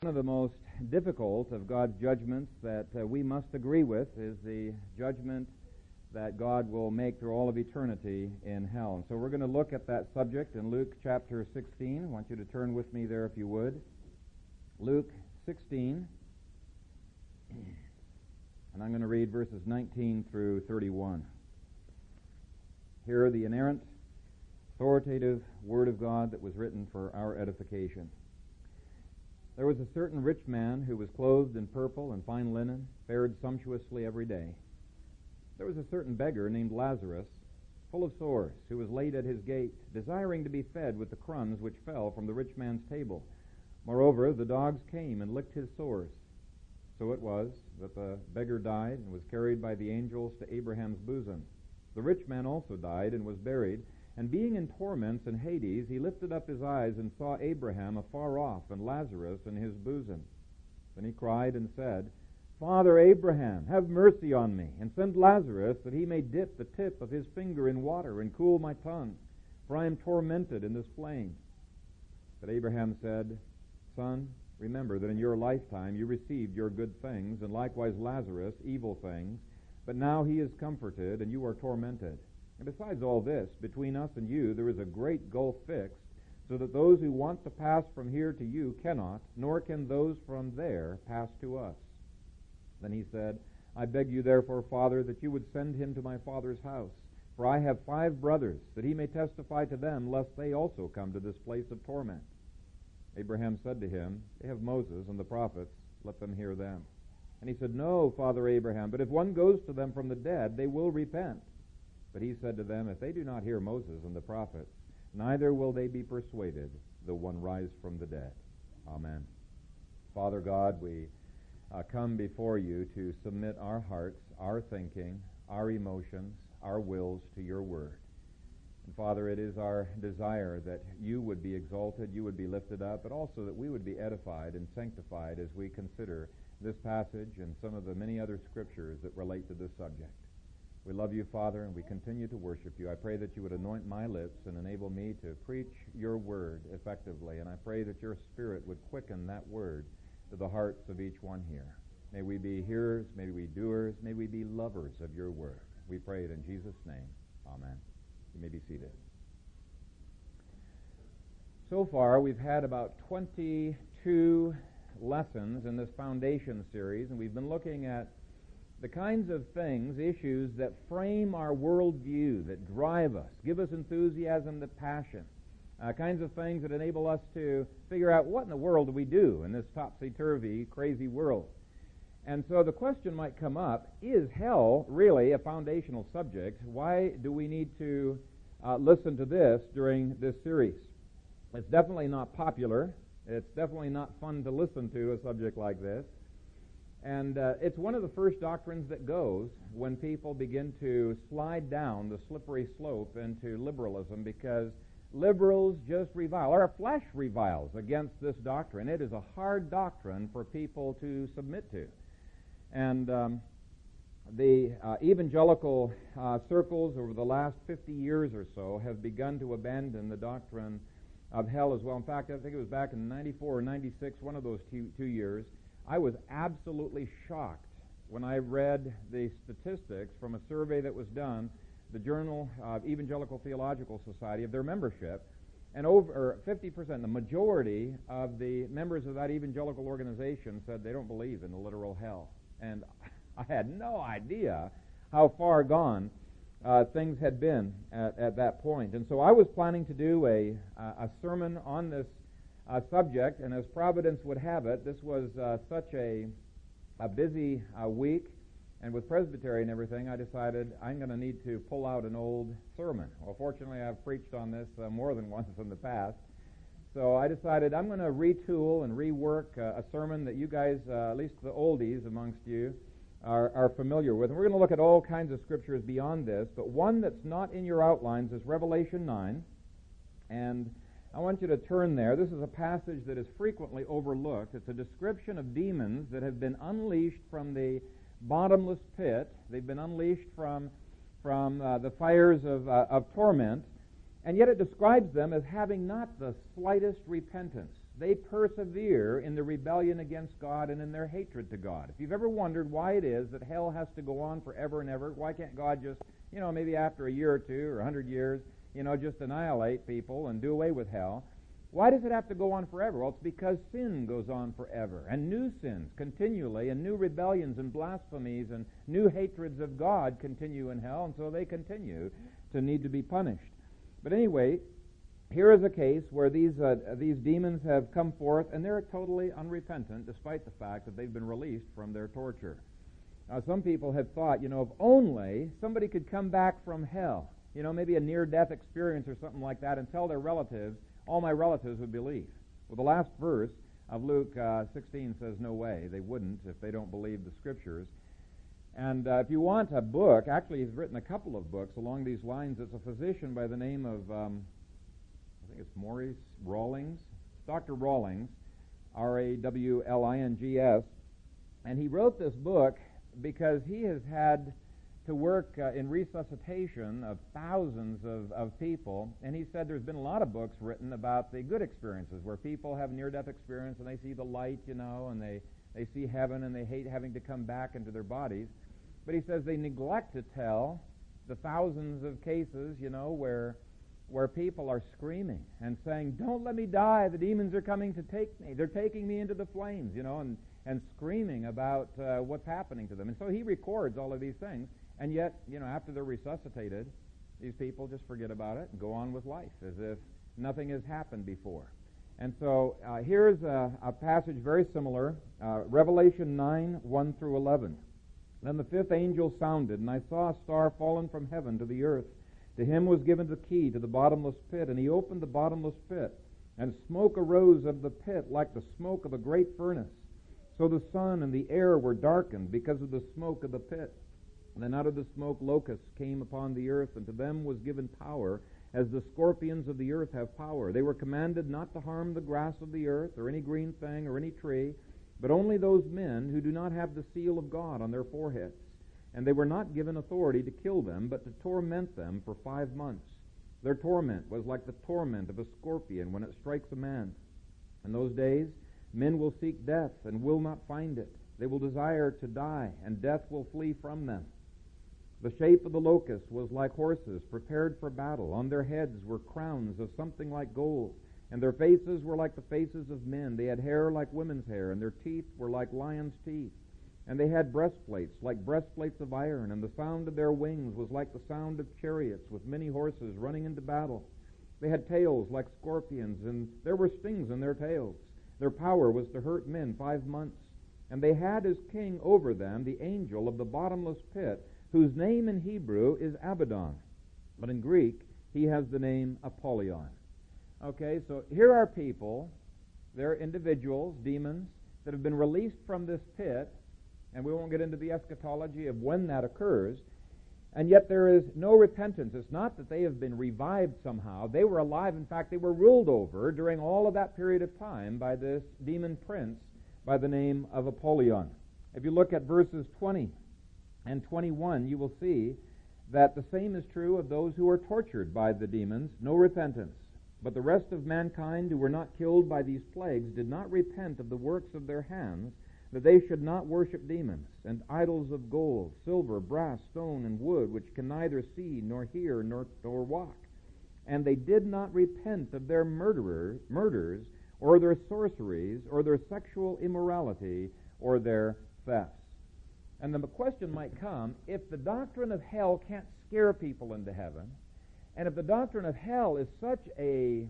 One of the most difficult of God's judgments that we must agree with is the judgment that God will make through all of eternity in hell. And so we're going to look at that subject in Luke chapter 16. I want you to turn with me there if you would. Luke 16. And I'm going to read verses 19 through 31. Hear the inerrant, authoritative Word of God that was written for our edification. There was a certain rich man who was clothed in purple and fine linen, fared sumptuously every day. There was a certain beggar named Lazarus, full of sores, who was laid at his gate, desiring to be fed with the crumbs which fell from the rich man's table. Moreover, the dogs came and licked his sores. So it was that the beggar died and was carried by the angels to Abraham's bosom. The rich man also died and was buried. And being in torments in Hades, he lifted up his eyes and saw Abraham afar off and Lazarus in his bosom. Then he cried and said, Father Abraham, have mercy on me, and send Lazarus that he may dip the tip of his finger in water and cool my tongue, for I am tormented in this flame. But Abraham said, Son, remember that in your lifetime you received your good things, and likewise Lazarus evil things, but now he is comforted, and you are tormented. And besides all this, between us and you there is a great gulf fixed, so that those who want to pass from here to you cannot, nor can those from there pass to us. Then he said, I beg you therefore, Father, that you would send him to my father's house, for I have 5 brothers, that he may testify to them, lest they also come to this place of torment. Abraham said to him, They have Moses and the prophets, let them hear them. And he said, No, Father Abraham, but if one goes to them from the dead, they will repent. But he said to them, If they do not hear Moses and the prophets, neither will they be persuaded, though one rise from the dead. Amen. Father God, we come before you to submit our hearts, our thinking, our emotions, our wills to your word. And Father, it is our desire that you would be exalted, you would be lifted up, but also that we would be edified and sanctified as we consider this passage and some of the many other scriptures that relate to this subject. We love you, Father, and we continue to worship you. I pray that you would anoint my lips and enable me to preach your word effectively, and I pray that your Spirit would quicken that word to the hearts of each one here. May we be hearers, may we be doers, may we be lovers of your word. We pray it in Jesus' name. Amen. You may be seated. So far, we've had about 22 lessons in this foundation series, and we've been looking at the kinds of things, issues that frame our worldview, that drive us, give us enthusiasm, the passion, kinds of things that enable us to figure out what in the world do we do in this topsy-turvy, crazy world. And so the question might come up, is hell really a foundational subject? Why do we need to listen to this during this series? It's definitely not popular. It's definitely not fun to listen to a subject like this. And it's one of the first doctrines that goes when people begin to slide down the slippery slope into liberalism, because liberals just revile, our flesh reviles against this doctrine. It is a hard doctrine for people to submit to. And the evangelical circles over the last 50 years or so have begun to abandon the doctrine of hell as well. In fact, I think it was back in 94 or 96, one of those two years, I was absolutely shocked when I read the statistics from a survey that was done, the Journal of Evangelical Theological Society, of their membership, and over 50%, the majority of the members of that evangelical organization said they don't believe in the literal hell. And I had no idea how far gone things had been at that point. And so I was planning to do a sermon on this subject, and as Providence would have it, this was such a busy week, and with Presbytery and everything, I decided I'm going to need to pull out an old sermon. Well, fortunately, I've preached on this more than once in the past, so I decided I'm going to retool and rework a sermon that you guys, at least the oldies amongst you, are familiar with. And we're going to look at all kinds of scriptures beyond this, but one that's not in your outlines is Revelation 9, and I want you to turn there. This is a passage that is frequently overlooked. It's a description of demons that have been unleashed from the bottomless pit. They've been unleashed from the fires of torment, and yet it describes them as having not the slightest repentance. they persevere in the rebellion against God and in their hatred to God. If you've ever wondered why it is that hell has to go on forever and ever, why can't God just, maybe after a year or two or 100 years, just annihilate people and do away with hell? Why does it have to go on forever? Well, it's because sin goes on forever, and new sins continually, and new rebellions and blasphemies and new hatreds of God continue in hell, and so they continue to need to be punished. But anyway, here is a case where these demons have come forth, and they're totally unrepentant, despite the fact that they've been released from their torture. Now, some people have thought, if only somebody could come back from hell, maybe a near-death experience or something like that, and tell their relatives, all my relatives would believe. Well, the last verse of Luke 16 says no way. They wouldn't if they don't believe the Scriptures. And if you want a book, actually he's written a couple of books along these lines. It's a physician by the name of, I think it's Maurice Rawlings. It's Dr. Rawlings, Rawlings, and he wrote this book because he has had to work in resuscitation of thousands of people, and he said there's been a lot of books written about the good experiences where people have near-death experience and they see the light, and they see heaven and they hate having to come back into their bodies. But he says they neglect to tell the thousands of cases, where people are screaming and saying, "Don't let me die, the demons are coming to take me, they're taking me into the flames," and screaming about what's happening to them. And so he records all of these things. And yet, after they're resuscitated, these people just forget about it and go on with life as if nothing has happened before. And so here's a passage very similar, Revelation 9, 1 through 11. Then the fifth angel sounded, and I saw a star fallen from heaven to the earth. To him was given the key to the bottomless pit, and he opened the bottomless pit. And smoke arose of the pit like the smoke of a great furnace. So the sun and the air were darkened because of the smoke of the pit. And then out of the smoke locusts came upon the earth, and to them was given power, as the scorpions of the earth have power. They were commanded not to harm the grass of the earth, or any green thing, or any tree, but only those men who do not have the seal of God on their foreheads. And they were not given authority to kill them, but to torment them for 5 months. Their torment was like the torment of a scorpion when it strikes a man. In those days, men will seek death and will not find it. They will desire to die, and death will flee from them. The shape of the locust was like horses prepared for battle. On their heads were crowns of something like gold, and their faces were like the faces of men. They had hair like women's hair, and their teeth were like lions' teeth. And they had breastplates like breastplates of iron, and the sound of their wings was like the sound of chariots with many horses running into battle. They had tails like scorpions, and there were stings in their tails. Their power was to hurt men 5 months. And they had as king over them the angel of the bottomless pit, whose name in Hebrew is Abaddon, but in Greek he has the name Apollyon. Okay, so here are people, they're individuals, demons, that have been released from this pit, and we won't get into the eschatology of when that occurs, and yet there is no repentance. It's not that they have been revived somehow. They were alive. In fact, they were ruled over during all of that period of time by this demon prince by the name of Apollyon. If you look at verses 20 and 21, you will see that the same is true of those who are tortured by the demons, no repentance. But the rest of mankind who were not killed by these plagues did not repent of the works of their hands, that they should not worship demons, and idols of gold, silver, brass, stone, and wood, which can neither see, nor hear, nor walk. And they did not repent of their murders, or their sorceries, or their sexual immorality, or their thefts. And the question might come, if the doctrine of hell can't scare people into heaven, and if the doctrine of hell is such a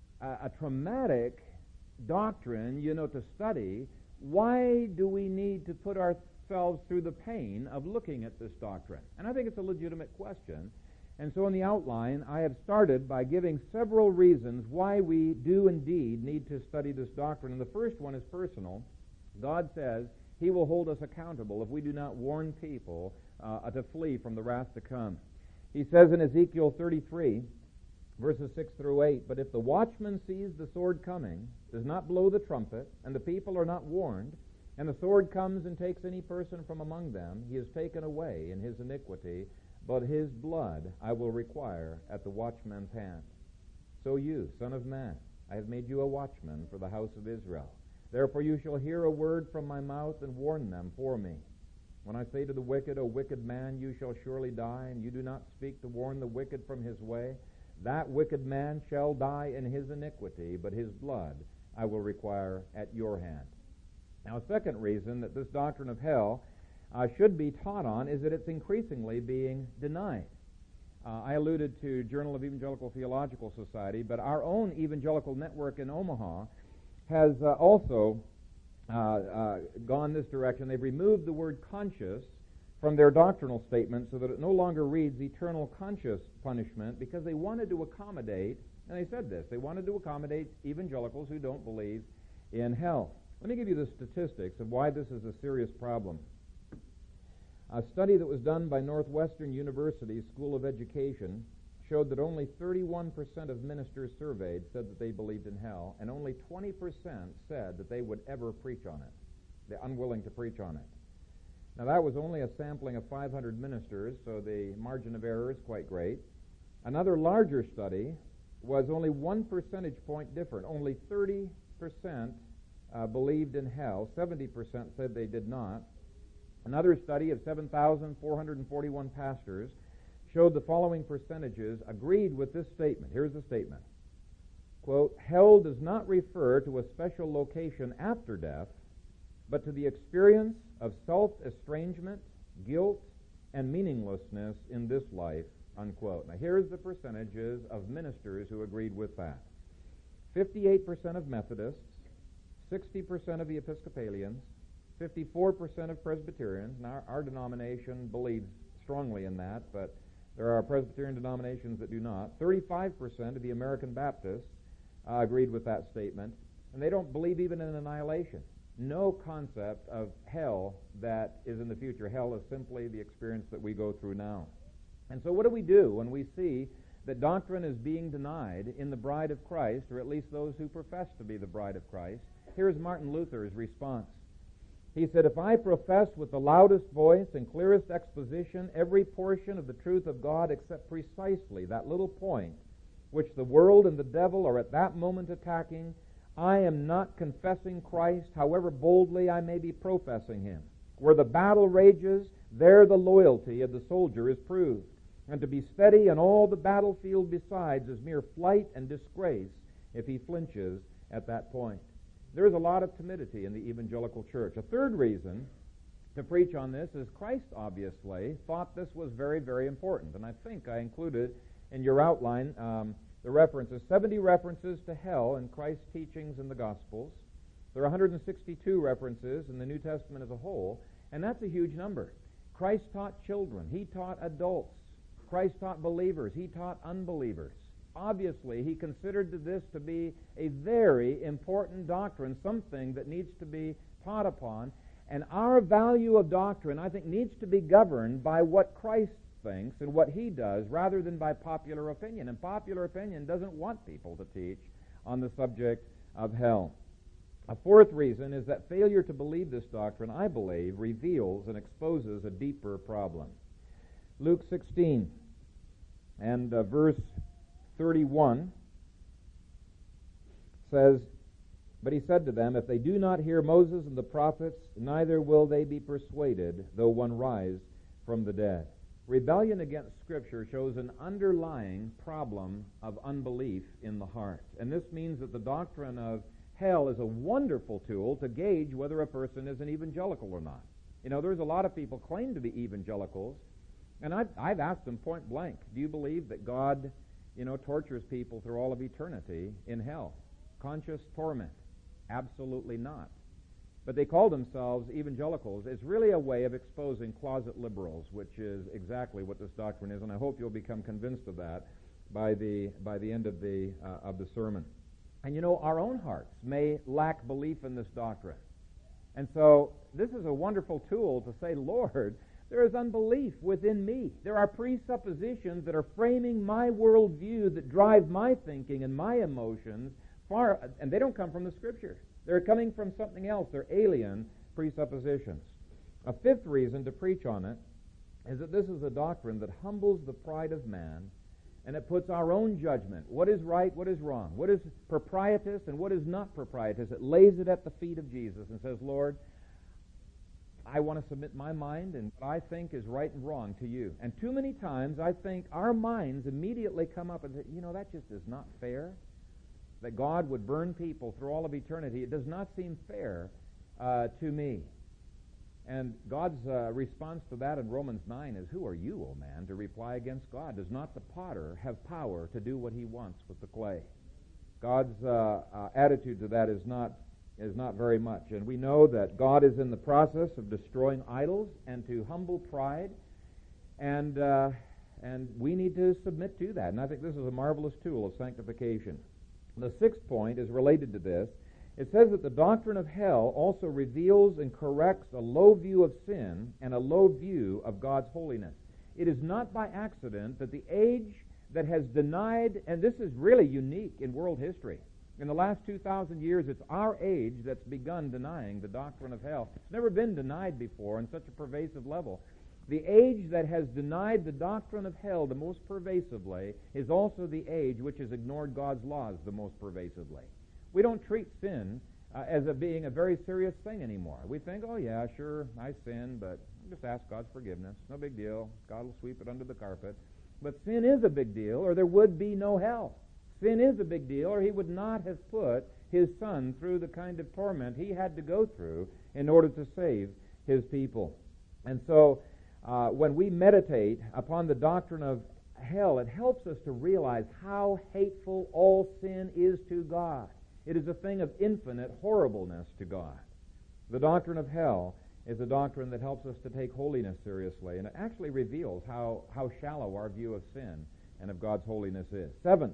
traumatic doctrine, to study, why do we need to put ourselves through the pain of looking at this doctrine? And I think it's a legitimate question. And so in the outline, I have started by giving several reasons why we do indeed need to study this doctrine. And the first one is personal. God says He will hold us accountable if we do not warn people to flee from the wrath to come. He says in Ezekiel 33, verses 6 through 8, "But if the watchman sees the sword coming, does not blow the trumpet, and the people are not warned, and the sword comes and takes any person from among them, he is taken away in his iniquity, but his blood I will require at the watchman's hand. So you, son of man, I have made you a watchman for the house of Israel. Therefore you shall hear a word from my mouth and warn them for me. When I say to the wicked, O wicked man, you shall surely die, and you do not speak to warn the wicked from his way, that wicked man shall die in his iniquity, but his blood I will require at your hand. Now, a second reason that this doctrine of hell should be taught on is that it's increasingly being denied. I alluded to Journal of Evangelical Theological Society, but our own evangelical network in Omaha has also gone this direction. They've removed the word conscious from their doctrinal statement so that it no longer reads eternal conscious punishment, because they wanted to accommodate, and they said this, they wanted to accommodate evangelicals who don't believe in hell. Let me give you the statistics of why this is a serious problem. A study that was done by Northwestern University School of Education showed that only 31% of ministers surveyed said that they believed in hell, and only 20% said that they would ever preach on it. They're unwilling to preach on it. Now, that was only a sampling of 500 ministers, so the margin of error is quite great. Another larger study was only 1 percentage point different. Only 30% believed in hell. 70% said they did not. Another study of 7,441 pastors showed the following percentages agreed with this statement. Here's the statement. Quote, hell does not refer to a special location after death, but to the experience of self-estrangement, guilt, and meaninglessness in this life, unquote. Now, here's the percentages of ministers who agreed with that. 58% of Methodists, 60% of the Episcopalians, 54% of Presbyterians. Now, our denomination believes strongly in that, but there are Presbyterian denominations that do not. 35% of the American Baptists agreed with that statement, and they don't believe even in annihilation. No concept of hell that is in the future. Hell is simply the experience that we go through now. And so what do we do when we see that doctrine is being denied in the bride of Christ, or at least those who profess to be the bride of Christ? Here's Martin Luther's response. He said, if I profess with the loudest voice and clearest exposition every portion of the truth of God except precisely that little point which the world and the devil are at that moment attacking, I am not confessing Christ, however boldly I may be professing him. Where the battle rages, there the loyalty of the soldier is proved. And to be steady on all the battlefield besides is mere flight and disgrace if he flinches at that point. There is a lot of timidity in the evangelical church. A third reason to preach on this is Christ obviously thought this was very, very important. And I think I included in your outline the references, 70 references to hell in Christ's teachings in the Gospels. There are 162 references in the New Testament as a whole, and that's a huge number. Christ taught children. He taught adults. Christ taught believers. He taught unbelievers. Obviously, he considered this to be a very important doctrine, something that needs to be taught upon. And our value of doctrine, I think, needs to be governed by what Christ thinks and what he does, rather than by popular opinion. And popular opinion doesn't want people to teach on the subject of hell. A fourth reason is that failure to believe this doctrine, I believe, reveals and exposes a deeper problem. Luke 16 and verse 31 says, but he said to them, if they do not hear Moses and the prophets, neither will they be persuaded, though one rise from the dead. Rebellion against Scripture shows an underlying problem of unbelief in the heart. And this means that the doctrine of hell is a wonderful tool to gauge whether a person is an evangelical or not. You know, there's a lot of people claim to be evangelicals, and I've asked them point blank, do you believe that God, tortures people through all of eternity in hell? Conscious torment? Absolutely not. But they call themselves evangelicals. It's really a way of exposing closet liberals, which is exactly what this doctrine is, and I hope you'll become convinced of that by the end of the sermon. And our own hearts may lack belief in this doctrine. And so this is a wonderful tool to say, Lord, there is unbelief within me. There are presuppositions that are framing my worldview that drive my thinking and my emotions far, and they don't come from the Scripture. They're coming from something else. They're alien presuppositions. A fifth reason to preach on it is that this is a doctrine that humbles the pride of man And it puts our own judgment. What is right, what is wrong, what is proprietous and what is not proprietous. It lays it at the feet of Jesus and says, Lord, I want to submit my mind and what I think is right and wrong to you. And too many times I think our minds immediately come up and say, that just is not fair. That God would burn people through all of eternity. It does not seem fair to me. And God's response to that in Romans 9 is, who are you, O man, to reply against God? Does not the potter have power to do what he wants with the clay? God's attitude to that is not very much. And we know that God is in the process of destroying idols and to humble pride, and we need to submit to that. And I think this is a marvelous tool of sanctification. The sixth point is related to this. It says that the doctrine of hell also reveals and corrects a low view of sin and a low view of God's holiness. It is not by accident that the age that has denied, and this is really unique in world history, in the last 2,000 years, it's our age that's begun denying the doctrine of hell. It's never been denied before on such a pervasive level. The age that has denied the doctrine of hell the most pervasively is also the age which has ignored God's laws the most pervasively. We don't treat sin as being a very serious thing anymore. We think, oh yeah, sure, I sin, but just ask God's forgiveness. No big deal. God will sweep it under the carpet. But sin is a big deal, or there would be no hell. Sin is a big deal, or he would not have put his Son through the kind of torment he had to go through in order to save his people. And so when we meditate upon the doctrine of hell, it helps us to realize how hateful all sin is to God. It is a thing of infinite horribleness to God. The doctrine of hell is a doctrine that helps us to take holiness seriously, and it actually reveals how shallow our view of sin and of God's holiness is. Seventh,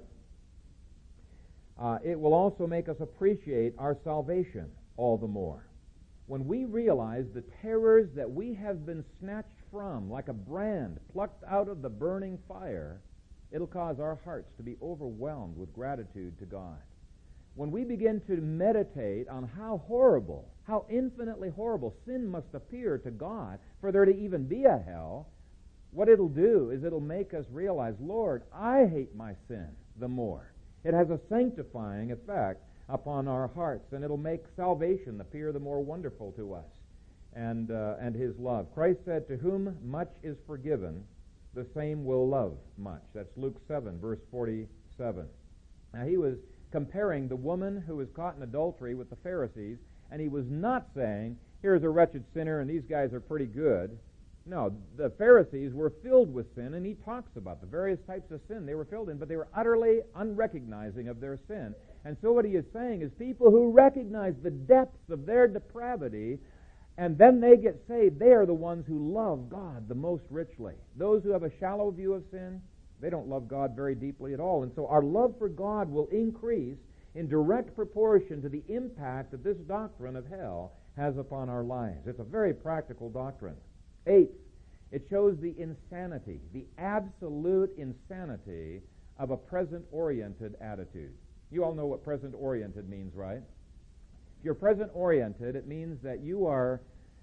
it will also make us appreciate our salvation all the more. When we realize the terrors that we have been snatched from, like a brand plucked out of the burning fire, it'll cause our hearts to be overwhelmed with gratitude to God. When we begin to meditate on how horrible, how infinitely horrible sin must appear to God for there to even be a hell, what it'll do is it'll make us realize, Lord, I hate my sin the more. It has a sanctifying effect upon our hearts, and it'll make salvation appear the more wonderful to us and his love. Christ said, to whom much is forgiven, the same will love much. That's Luke 7, verse 47. Now, he was comparing the woman who was caught in adultery with the Pharisees, and he was not saying, here's a wretched sinner and these guys are pretty good. No, the Pharisees were filled with sin, and he talks about the various types of sin they were filled in, but they were utterly unrecognizing of their sin. And so what he is saying is people who recognize the depths of their depravity, and then they get saved, they are the ones who love God the most richly. Those who have a shallow view of sin, they don't love God very deeply at all. And so our love for God will increase in direct proportion to the impact that this doctrine of hell has upon our lives. It's a very practical doctrine. Eighth, it shows the insanity, the absolute insanity of a present-oriented attitude. You all know what present-oriented means, right? If you're present-oriented, it means that you're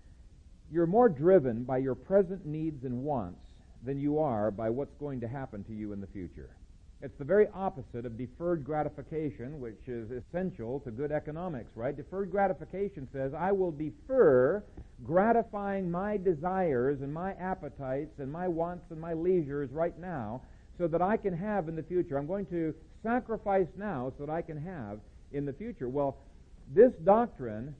more driven by your present needs and wants than you are by what's going to happen to you in the future. It's the very opposite of deferred gratification, which is essential to good economics, right? Deferred gratification says, I will defer gratifying my desires and my appetites and my wants and my leisures right now so that I can have in the future. I'm going to sacrifice now so that I can have in the future. Well, this doctrine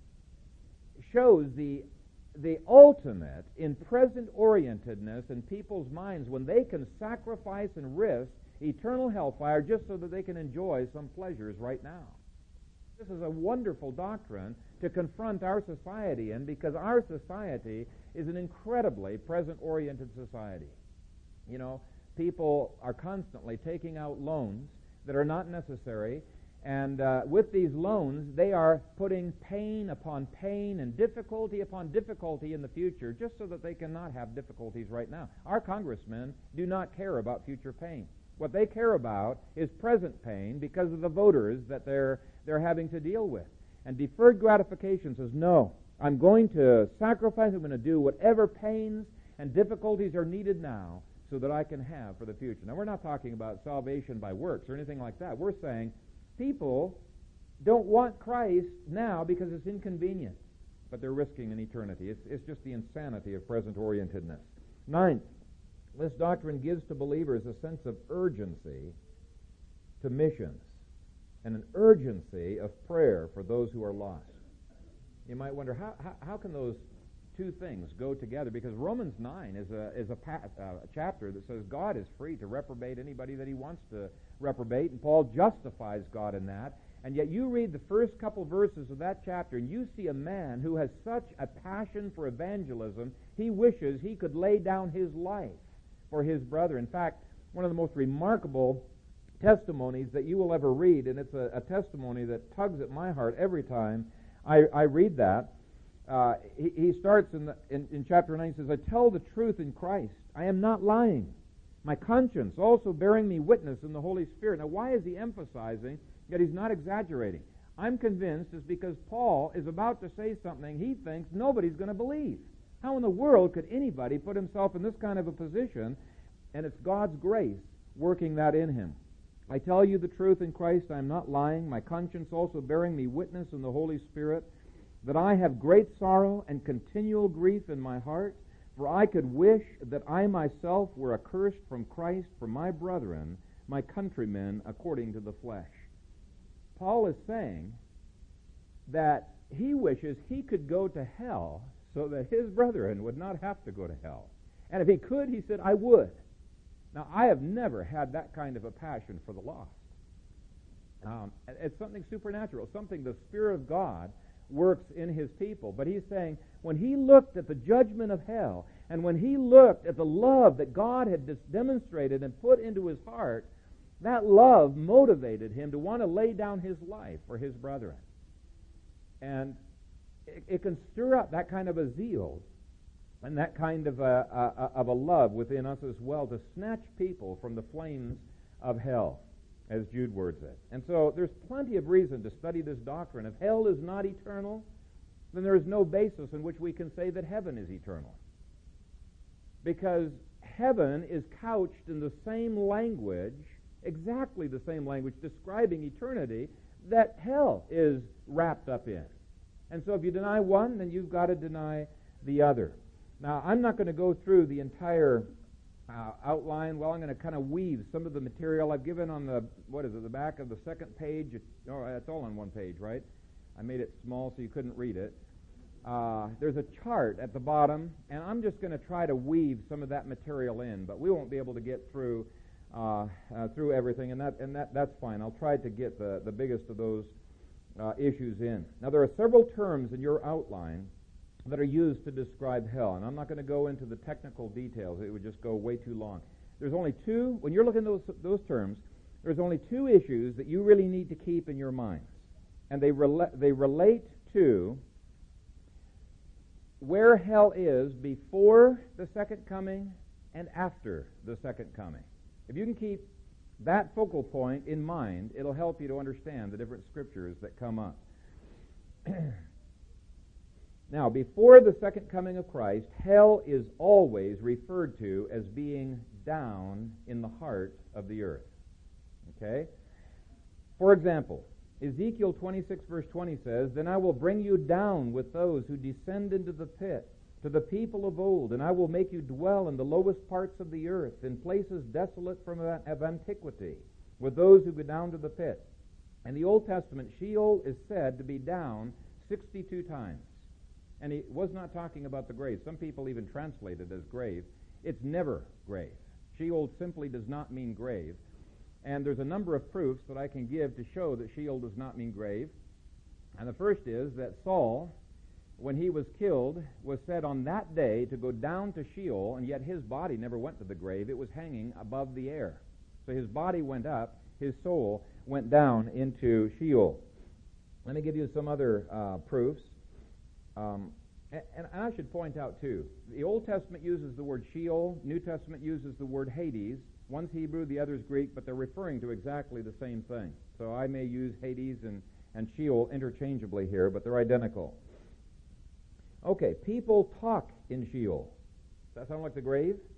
shows the ultimate in present-orientedness in people's minds when they can sacrifice and risk eternal hellfire just so that they can enjoy some pleasures right now. This is a wonderful doctrine to confront our society in, because our society is an incredibly present-oriented society. You know, people are constantly taking out loans that are not necessary, and with these loans, they are putting pain upon pain and difficulty upon difficulty in the future just so that they cannot have difficulties right now. Our congressmen do not care about future pain. What they care about is present pain because of the voters that they're having to deal with. And deferred gratification says, no, I'm going to sacrifice, I'm going to do whatever pains and difficulties are needed now so that I can have for the future. Now, we're not talking about salvation by works or anything like that. We're saying people don't want Christ now because it's inconvenient, but they're risking an eternity. It's just the insanity of present-orientedness. Ninth, this doctrine gives to believers a sense of urgency to missions and an urgency of prayer for those who are lost. You might wonder, how can those two things go together? Because Romans 9 is a chapter that says God is free to reprobate anybody that he wants to reprobate, and Paul justifies God in that. And yet you read the first couple verses of that chapter, and you see a man who has such a passion for evangelism, he wishes he could lay down his life for his brother. In fact, one of the most remarkable testimonies that you will ever read, and it's a testimony that tugs at my heart every time I read that. He starts in chapter 9, he says, I tell the truth in Christ. I am not lying. My conscience also bearing me witness in the Holy Spirit. Now, why is he emphasizing that he's not exaggerating? I'm convinced it's because Paul is about to say something he thinks nobody's going to believe. How in the world could anybody put himself in this kind of a position? And it's God's grace working that in him. I tell you the truth in Christ, I am not lying, my conscience also bearing me witness in the Holy Spirit, that I have great sorrow and continual grief in my heart, for I could wish that I myself were accursed from Christ for my brethren, my countrymen, according to the flesh. Paul is saying that he wishes he could go to hell so that his brethren would not have to go to hell. And if he could, he said, I would. Now, I have never had that kind of a passion for the lost. It's something supernatural, something the Spirit of God works in his people. But he's saying, when he looked at the judgment of hell, and when he looked at the love that God had demonstrated and put into his heart, that love motivated him to want to lay down his life for his brethren. And it can stir up that kind of a zeal and that kind of a love within us as well, to snatch people from the flames of hell, as Jude words it. And so there's plenty of reason to study this doctrine. If hell is not eternal, then there is no basis in which we can say that heaven is eternal. Because heaven is couched in the same language, exactly the same language describing eternity, that hell is wrapped up in. And so if you deny one, then you've got to deny the other. Now, I'm not going to go through the entire outline. Well, I'm going to kind of weave some of the material I've given on the back of the second page. It's all on one page, right? I made it small so you couldn't read it. There's a chart at the bottom, and I'm just going to try to weave some of that material in, but we won't be able to get through everything, and that's fine. I'll try to get the biggest of those issues in. Now, there are several terms in your outline that are used to describe hell, and I'm not going to go into the technical details. It would just go way too long. There's only two, when you're looking at those terms, there's only two issues that you really need to keep in your minds, and they relate to where hell is before the second coming and after the second coming. If you can keep that focal point in mind, it'll help you to understand the different scriptures that come up. Now, before the second coming of Christ, hell is always referred to as being down in the heart of the earth. Okay? For example, Ezekiel 26 verse 20 says, Then I will bring you down with those who descend into the pit, to the people of old, and I will make you dwell in the lowest parts of the earth, in places desolate of antiquity, with those who go down to the pit. In the Old Testament, Sheol is said to be down 62 times. And he was not talking about the grave. Some people even translate it as grave. It's never grave. Sheol simply does not mean grave. And there's a number of proofs that I can give to show that Sheol does not mean grave. And the first is that Saul, when he was killed, was said on that day to go down to Sheol, and yet his body never went to the grave. It was hanging above the air. So his body went up, his soul went down into Sheol. Let me give you some other proofs. And I should point out, too, the Old Testament uses the word Sheol, New Testament uses the word Hades. One's Hebrew, the other's Greek, but they're referring to exactly the same thing. So I may use Hades and Sheol interchangeably here, but they're identical. Okay, people talk in Sheol. Does that sound like the grave?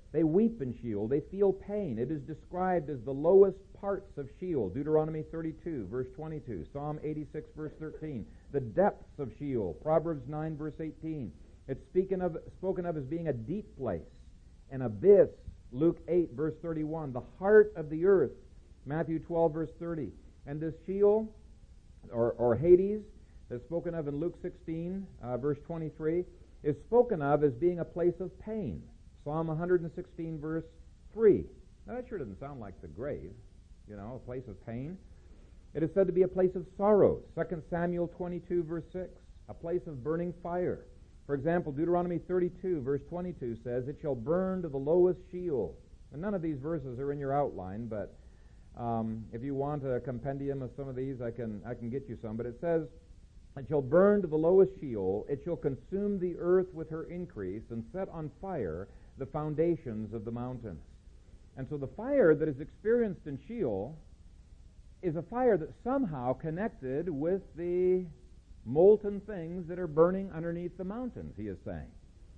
They weep in Sheol. They feel pain. It is described as the lowest parts of Sheol. Deuteronomy 32, verse 22. Psalm 86, verse 13. The depths of Sheol. Proverbs 9, verse 18. It's spoken of as being a deep place, an abyss. Luke 8, verse 31. The heart of the earth. Matthew 12, verse 30. And this Sheol, or Hades, that's spoken of in Luke 16, verse 23, is spoken of as being a place of pain. Psalm 116, verse 3. Now, that sure doesn't sound like the grave, a place of pain. It is said to be a place of sorrows. 2 Samuel 22, verse 6, a place of burning fire. For example, Deuteronomy 32, verse 22 says, it shall burn to the lowest Sheol. And none of these verses are in your outline, but if you want a compendium of some of these, I can get you some. But it says, it shall burn to the lowest Sheol. It shall consume the earth with her increase and set on fire the foundations of the mountains. And so the fire that is experienced in Sheol is a fire that's somehow connected with the molten things that are burning underneath the mountains, he is saying.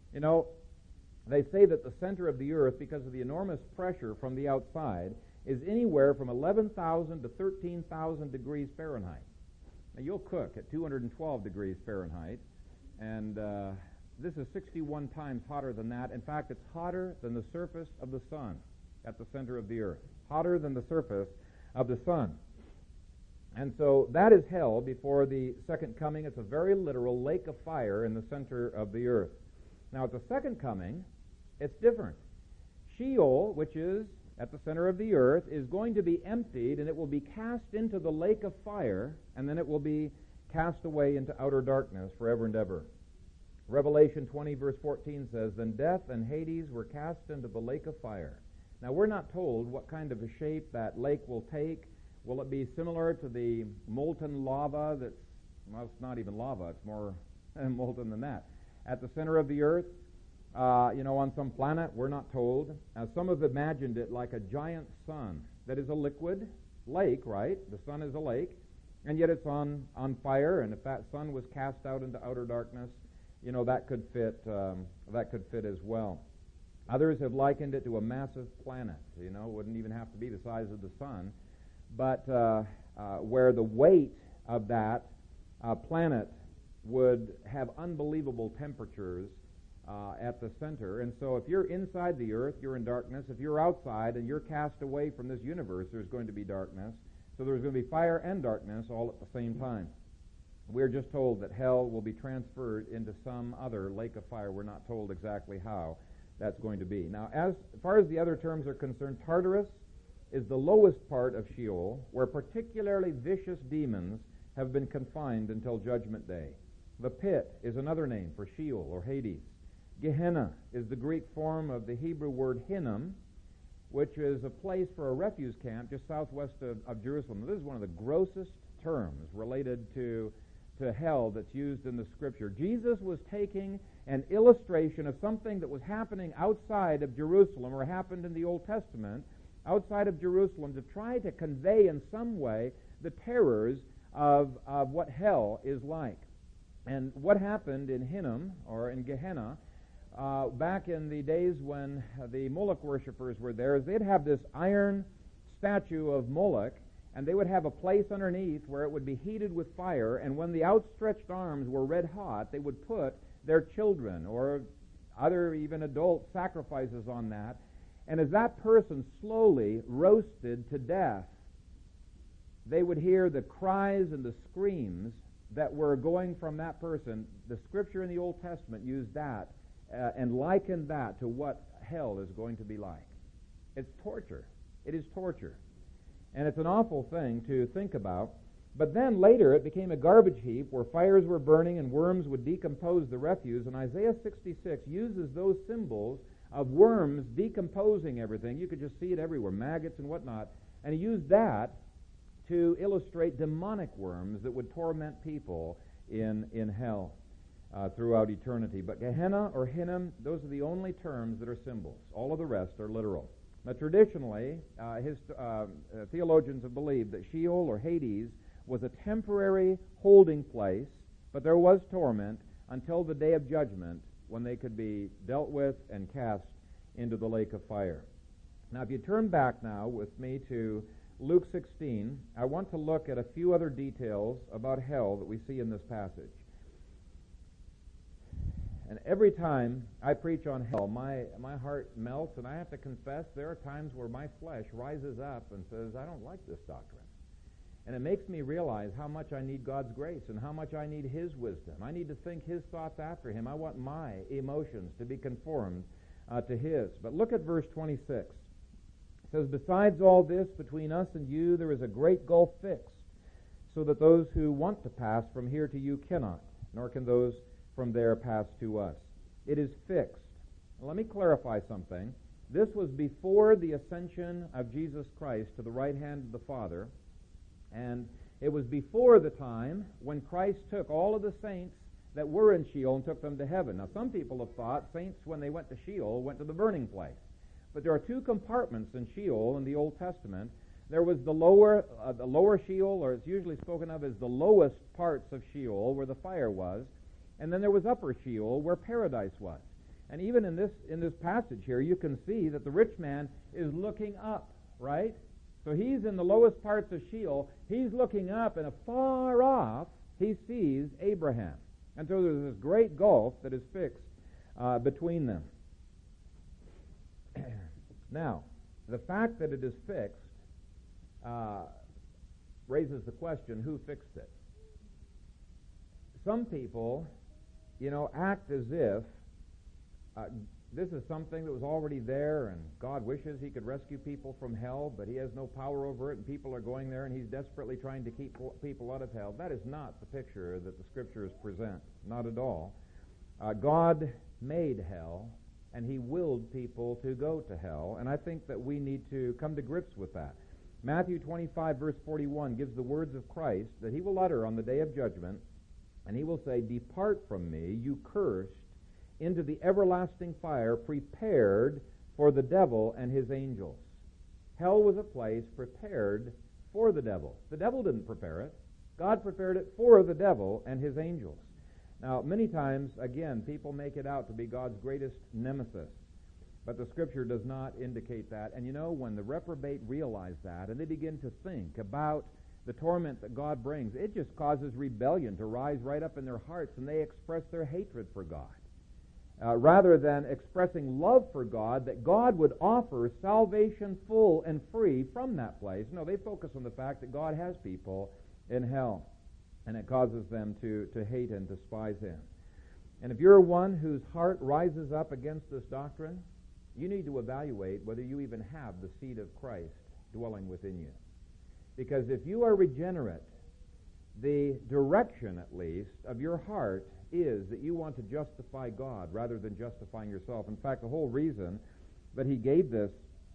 They say that the center of the earth, because of the enormous pressure from the outside, is anywhere from 11,000 to 13,000 degrees Fahrenheit. Now, you'll cook at 212 degrees Fahrenheit, and this is 61 times hotter than that. In fact, it's hotter than the surface of the sun at the center of the earth. Hotter than the surface of the sun. And so that is hell before the second coming. It's a very literal lake of fire in the center of the earth. Now, at the second coming, it's different. Sheol, which is at the center of the earth, is going to be emptied, and it will be cast into the lake of fire, and then it will be cast away into outer darkness forever and ever. Revelation 20, verse 14 says, then death and Hades were cast into the lake of fire. Now, we're not told what kind of a shape that lake will take. Will it be similar to the molten lava that's, well, it's not even lava, it's more molten than that, at the center of the earth? On some planet, we're not told. Some have imagined it like a giant sun that is a liquid lake, right? The sun is a lake, and yet it's on fire, and if that sun was cast out into outer darkness, that could fit as well. Others have likened it to a massive planet. It wouldn't even have to be the size of the sun, but where the weight of that planet would have unbelievable temperatures at the center. And so if you're inside the earth, you're in darkness. If you're outside and you're cast away from this universe, there's going to be darkness. So there's going to be fire and darkness all at the same time. We're just told that hell will be transferred into some other lake of fire. We're not told exactly how that's going to be. Now, as far as the other terms are concerned, Tartarus is the lowest part of Sheol, where particularly vicious demons have been confined until Judgment Day. The pit is another name for Sheol or Hades. Gehenna is the Greek form of the Hebrew word Hinnom, which is a place for a refuse camp just southwest of Jerusalem. This is one of the grossest terms related to hell that's used in the Scripture. Jesus was taking an illustration of something that was happening outside of Jerusalem, or happened in the Old Testament, outside of Jerusalem, to try to convey in some way the terrors of what hell is like. And what happened in Hinnom, or in Gehenna, back in the days when the Moloch worshippers were there, is they'd have this iron statue of Moloch, and they would have a place underneath where it would be heated with fire, and when the outstretched arms were red hot, they would put their children or other even adult sacrifices on that, and as that person slowly roasted to death, they would hear the cries and the screams that were going from that person. The Scripture in the Old Testament used that and likened that to what hell is going to be like. It's torture. It is torture. And it's an awful thing to think about. But then later it became a garbage heap where fires were burning and worms would decompose the refuse. And Isaiah 66 uses those symbols of worms decomposing everything. You could just see it everywhere, maggots and whatnot. And he used that to illustrate demonic worms that would torment people in hell throughout eternity. But Gehenna or Hinnom, those are the only terms that are symbols. All of the rest are literal. Now, traditionally, theologians have believed that Sheol or Hades was a temporary holding place, but there was torment until the day of judgment when they could be dealt with and cast into the lake of fire. Now, if you turn back now with me to Luke 16, I want to look at a few other details about hell that we see in this passage. And every time I preach on hell, my heart melts, and I have to confess there are times where my flesh rises up and says, I don't like this doctrine. And it makes me realize how much I need God's grace and how much I need His wisdom. I need to think His thoughts after Him. I want my emotions to be conformed to His. But look at verse 26. It says, besides all this, between us and you there is a great gulf fixed, so that those who want to pass from here to you cannot, nor can those from there pass to us. It is fixed. Now, let me clarify something. This was before the ascension of Jesus Christ to the right hand of the Father, and it was before the time when Christ took all of the saints that were in Sheol and took them to heaven. Now, some people have thought saints, when they went to Sheol, went to the burning place. But there are two compartments in Sheol in the Old Testament. There was the lower Sheol, or it's usually spoken of as the lowest parts of Sheol, where the fire was, and then there was upper Sheol, where paradise was. And even in this passage here, you can see that the rich man is looking up, right? So he's in the lowest parts of Sheol. He's looking up, and afar off, he sees Abraham. And so there's this great gulf that is fixed between them. Now, the fact that it is fixed raises the question, who fixed it? Some people, act as if this is something that was already there, and God wishes He could rescue people from hell, but He has no power over it, and people are going there, and He's desperately trying to keep people out of hell. That is not the picture that the Scriptures present, not at all. God made hell, and He willed people to go to hell, and I think that we need to come to grips with that. Matthew 25, verse 41 gives the words of Christ that He will utter on the day of judgment, and He will say, depart from me, you cursed, into the everlasting fire prepared for the devil and his angels. Hell was a place prepared for the devil. The devil didn't prepare it. God prepared it for the devil and his angels. Now, many times, again, people make it out to be God's greatest nemesis, but the Scripture does not indicate that. And when the reprobate realize that and they begin to think about the torment that God brings, it just causes rebellion to rise right up in their hearts, and they express their hatred for God. Rather than expressing love for God, that God would offer salvation full and free from that place. No, they focus on the fact that God has people in hell, and it causes them to hate and despise Him. And if you're one whose heart rises up against this doctrine, you need to evaluate whether you even have the seed of Christ dwelling within you. Because if you are regenerate, the direction, at least, of your heart is that you want to justify God rather than justifying yourself. In fact, the whole reason that He gave this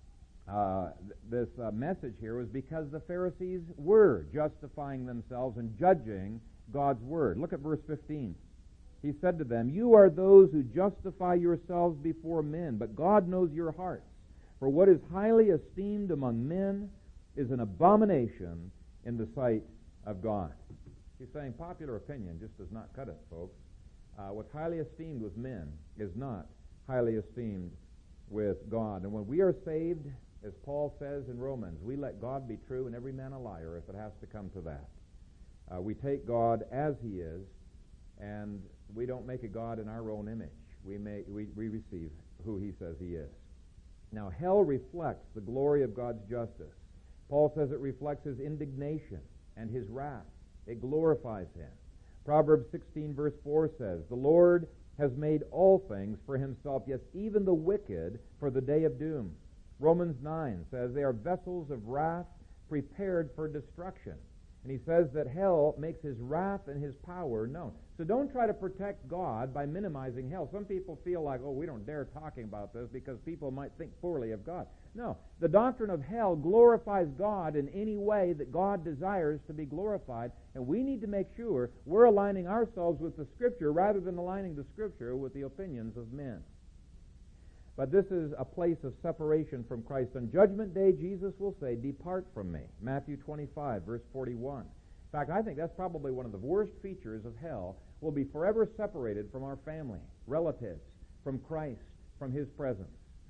message here was because the Pharisees were justifying themselves and judging God's Word. Look at verse 15. He said to them, you are those who justify yourselves before men, but God knows your hearts. For what is highly esteemed among men is an abomination in the sight of God. He's saying popular opinion just does not cut it, folks. What's highly esteemed with men is not highly esteemed with God. And when we are saved, as Paul says in Romans, we let God be true and every man a liar if it has to come to that. We take God as He is, and we don't make a God in our own image. We receive who He says He is. Now, hell reflects the glory of God's justice. Paul says it reflects His indignation and His wrath. It glorifies Him. Proverbs 16, verse 4 says, the Lord has made all things for Himself, yes, even the wicked for the day of doom. Romans 9 says they are vessels of wrath prepared for destruction. And he says that hell makes His wrath and His power known. So don't try to protect God by minimizing hell. Some people feel like, we don't dare talking about this because people might think poorly of God. No, the doctrine of hell glorifies God in any way that God desires to be glorified, and we need to make sure we're aligning ourselves with the Scripture rather than aligning the Scripture with the opinions of men. But this is a place of separation from Christ. On Judgment Day, Jesus will say, depart from me. Matthew 25, verse 41. In fact, I think that's probably one of the worst features of hell. We'll be forever separated from our family, relatives, from Christ, from His presence.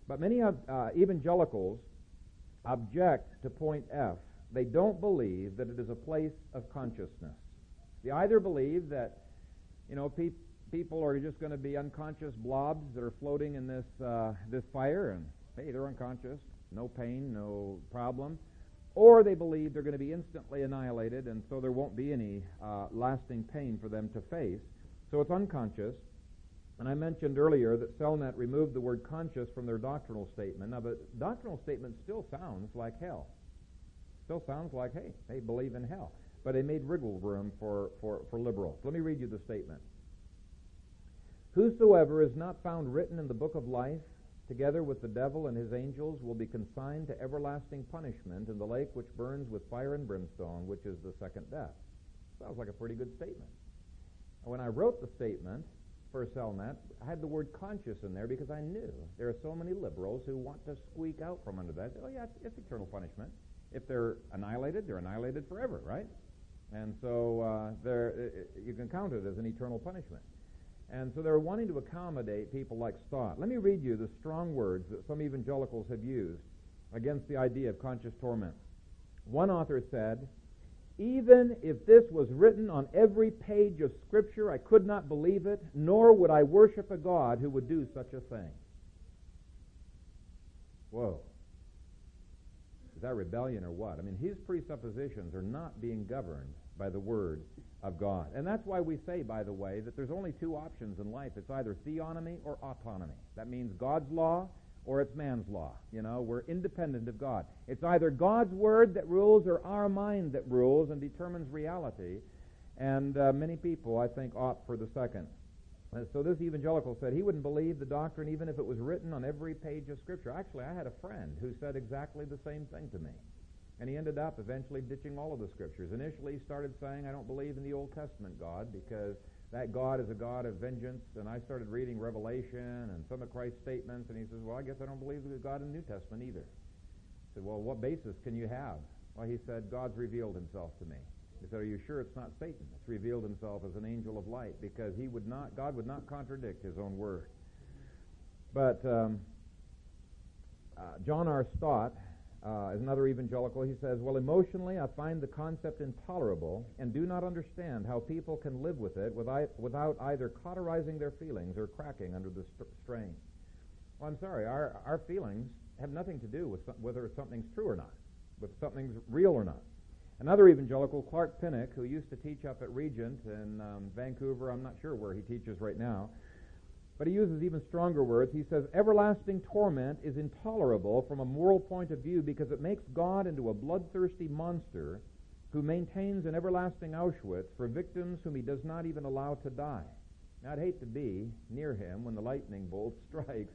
But many evangelicals object to point F. They don't believe that it is a place of consciousness. They either believe that, people are just going to be unconscious blobs that are floating in this fire, and hey, they're unconscious, no pain, no problem, or they believe they're going to be instantly annihilated, and so there won't be any lasting pain for them to face. So it's unconscious. And I mentioned earlier that Selnet removed the word conscious from their doctrinal statement. Now, the doctrinal statement still sounds like hell. Still sounds like, hey, they believe in hell. But they made wriggle room for liberals. Let me read you the statement. Whosoever is not found written in the book of life, together with the devil and his angels, will be consigned to everlasting punishment in the lake which burns with fire and brimstone, which is the second death. Sounds like a pretty good statement. When I wrote the statement for Selnet, I had the word conscious in there because I knew there are so many liberals who want to squeak out from under that. Oh yeah, it's eternal punishment. If they're annihilated forever, right? And so you can count it as an eternal punishment. And so they're wanting to accommodate people like Stott. Let me read you the strong words that some evangelicals have used against the idea of conscious torment. One author said, "Even if this was written on every page of Scripture, I could not believe it, nor would I worship a God who would do such a thing." Whoa. Is that rebellion or what? I mean, his presuppositions are not being governed by the Word of God. And that's why we say, by the way, that there's only two options in life. It's either theonomy or autonomy. That means God's law or it's man's law. We're independent of God. It's either God's Word that rules or our mind that rules and determines reality. And many people, I think, opt for the second. So this evangelical said he wouldn't believe the doctrine even if it was written on every page of Scripture. Actually, I had a friend who said exactly the same thing to me. And he ended up eventually ditching all of the Scriptures. Initially, he started saying, I don't believe in the Old Testament God because that God is a God of vengeance. And I started reading Revelation and some of Christ's statements, and he says, well, I guess I don't believe in God in the New Testament either. I said, well, what basis can you have? Well, he said, God's revealed himself to me. He said, are you sure it's not Satan? It's revealed himself as an angel of light because God would not contradict his own word. But John R. Stott is another evangelical. He says, well, emotionally, I find the concept intolerable and do not understand how people can live with it without either cauterizing their feelings or cracking under the strain. Well, I'm sorry, our feelings have nothing to do with whether something's true or not, whether something's real or not. Another evangelical, Clark Pinnock, who used to teach up at Regent in Vancouver, I'm not sure where he teaches right now, but he uses even stronger words. He says, everlasting torment is intolerable from a moral point of view because it makes God into a bloodthirsty monster who maintains an everlasting Auschwitz for victims whom he does not even allow to die. Now, I'd hate to be near him when the lightning bolt strikes,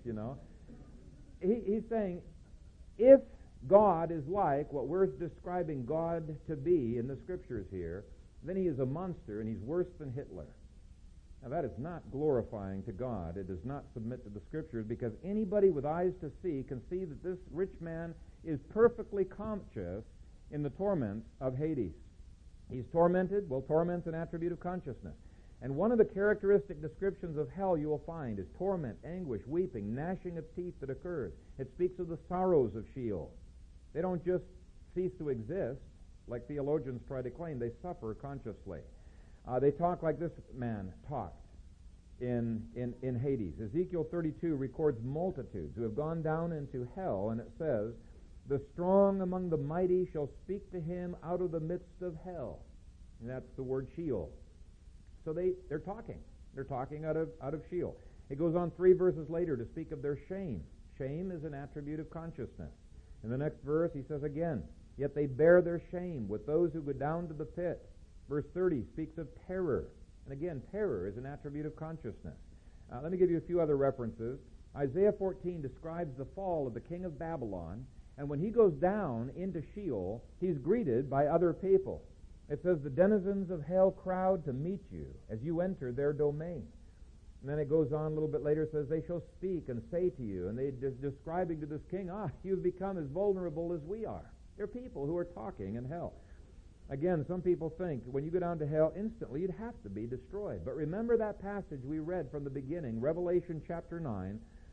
He's saying, if God is like what we're describing God to be in the Scriptures here, then he is a monster and he's worse than Hitler. Now that is not glorifying to God. It does not submit to the Scriptures because anybody with eyes to see can see that this rich man is perfectly conscious in the torments of Hades. He's tormented. Well, torment's an attribute of consciousness. And one of the characteristic descriptions of hell you will find is torment, anguish, weeping, gnashing of teeth that occurs. It speaks of the sorrows of Sheol. They don't just cease to exist, like theologians try to claim. They suffer consciously. They talk like this man talked in Hades. Ezekiel 32 records multitudes who have gone down into hell, and it says, the strong among the mighty shall speak to him out of the midst of hell. And that's the word Sheol. So they're talking. They're talking out of Sheol. It goes on 3 verses later to speak of their shame. Shame is an attribute of consciousness. In the next verse, he says again, yet they bear their shame with those who go down to the pit. Verse 30 speaks of terror. And again, terror is an attribute of consciousness. Let me give you a few other references. Isaiah 14 describes the fall of the king of Babylon, and when he goes down into Sheol, he's greeted by other people. It says, the denizens of hell crowd to meet you as you enter their domain. And then it goes on a little bit later, it says, they shall speak and say to you, and they're describing to this king, you've become as vulnerable as we are. There are people who are talking in hell. Again, some people think when you go down to hell, instantly you'd have to be destroyed. But remember that passage we read from the beginning, Revelation chapter 9,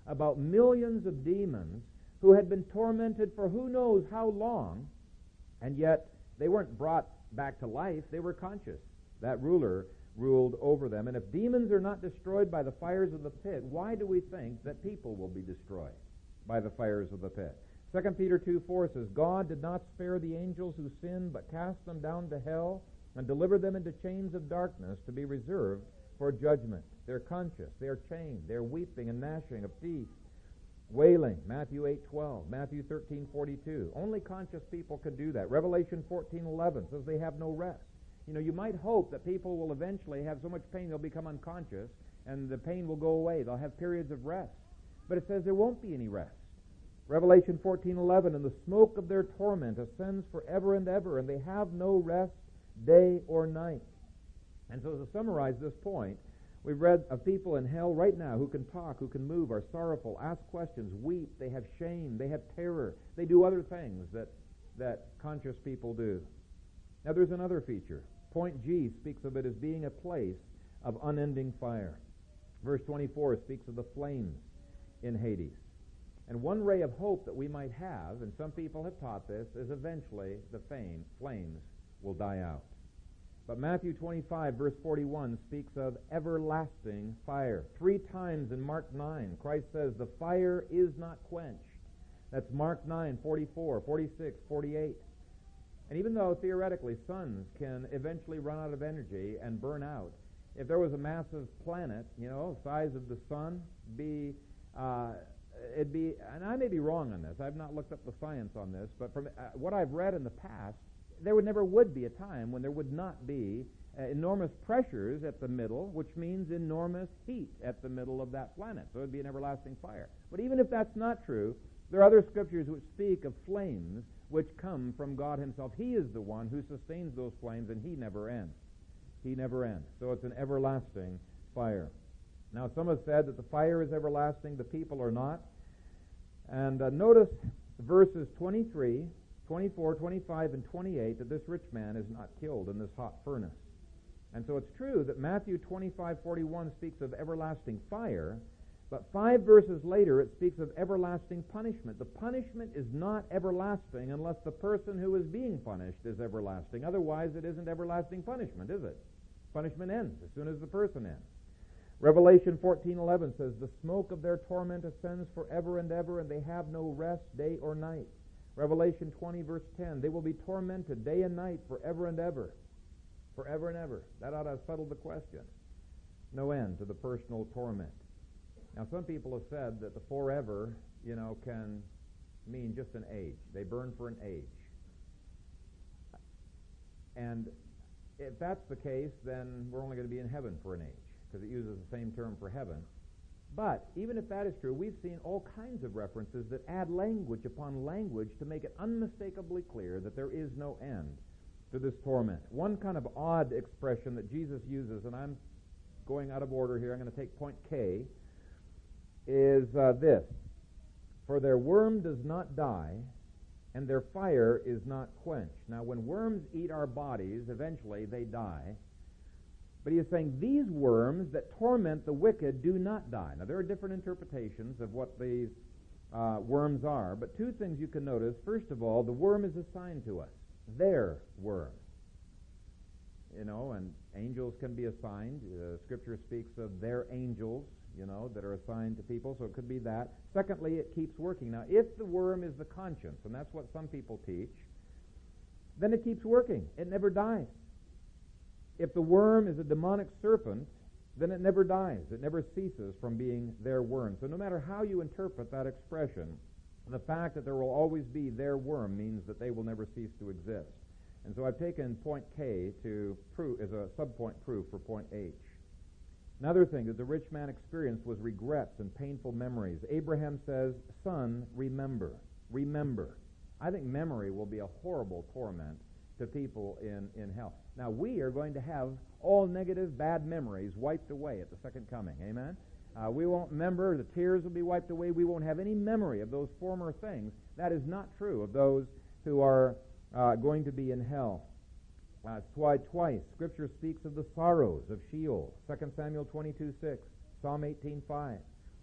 about millions of demons who had been tormented for who knows how long, and yet they weren't brought back to life. They were conscious. That ruler ruled over them. And if demons are not destroyed by the fires of the pit, why do we think that people will be destroyed by the fires of the pit? 2 Peter 2:4 says, God did not spare the angels who sinned, but cast them down to hell and delivered them into chains of darkness to be reserved for judgment. They're conscious. They're chained. They're weeping and gnashing of teeth. Wailing, Matthew 8:12, Matthew 13:42. Only conscious people could do that. Revelation 14:11 says they have no rest. You know, you might hope that people will eventually have so much pain they'll become unconscious and the pain will go away. They'll have periods of rest. But it says there won't be any rest. Revelation 14:11, and the smoke of their torment ascends forever and ever, and they have no rest day or night. And so to summarize this point, we've read of people in hell right now who can talk, who can move, are sorrowful, ask questions, weep, they have shame, they have terror. They do other things that conscious people do. Now there's another feature. Point G speaks of it as being a place of unending fire. Verse 24 speaks of the flames in Hades. And one ray of hope that we might have, and some people have taught this, is eventually the flames will die out. But Matthew 25, verse 41, speaks of everlasting fire. 3 times in Mark 9, Christ says, the fire is not quenched. That's Mark 9, 44, 46, 48. And even though theoretically suns can eventually run out of energy and burn out, if there was a massive planet, size of the sun, it'd be, and I may be wrong on this, I've not looked up the science on this, but from what I've read in the past, there never would be a time when there would not be enormous pressures at the middle, which means enormous heat at the middle of that planet. So it would be an everlasting fire. But even if that's not true, there are other scriptures which speak of flames which come from God himself. He is the one who sustains those flames, and he never ends. He never ends. So it's an everlasting fire. Now, some have said that the fire is everlasting, the people are not. And notice verses 23, 24, 25, and 28, that this rich man is not killed in this hot furnace. And so it's true that Matthew 25:41 speaks of everlasting fire, but 5 verses later it speaks of everlasting punishment. The punishment is not everlasting unless the person who is being punished is everlasting. Otherwise, it isn't everlasting punishment, is it? Punishment ends as soon as the person ends. Revelation 14:11 says, the smoke of their torment ascends forever and ever, and they have no rest day or night. Revelation 20, verse 10, they will be tormented day and night forever and ever. Forever and ever. That ought to settle the question. No end to the personal torment. Now, some people have said that the forever, can mean just an age. They burn for an age. And if that's the case, then we're only going to be in heaven for an age, because it uses the same term for heaven. But even if that is true, we've seen all kinds of references that add language upon language to make it unmistakably clear that there is no end to this torment. One kind of odd expression that Jesus uses, and I'm going out of order here, I'm going to take point K, is this. For their worm does not die, and their fire is not quenched. Now, when worms eat our bodies, eventually they die. But he is saying these worms that torment the wicked do not die. Now, there are different interpretations of what these worms are, but 2 things you can notice. First of all, the worm is assigned to us. Their worm. And angels can be assigned. Scripture speaks of their angels, that are assigned to people, so it could be that. Secondly, it keeps working. Now, if the worm is the conscience, and that's what some people teach, then it keeps working. It never dies. If the worm is a demonic serpent, then it never dies. It never ceases from being their worm. So no matter how you interpret that expression, the fact that there will always be their worm means that they will never cease to exist. And so I've taken point K to prove as a subpoint proof for point H. Another thing that the rich man experienced was regrets and painful memories. Abraham says, son, remember. Remember. I think memory will be a horrible torment to people in hell. Now, we are going to have all negative, bad memories wiped away at the second coming. Amen? We won't remember. The tears will be wiped away. We won't have any memory of those former things. That is not true of those who are going to be in hell. That's why twice Scripture speaks of the sorrows of Sheol. 2 Samuel 22:6, Psalm 18:5.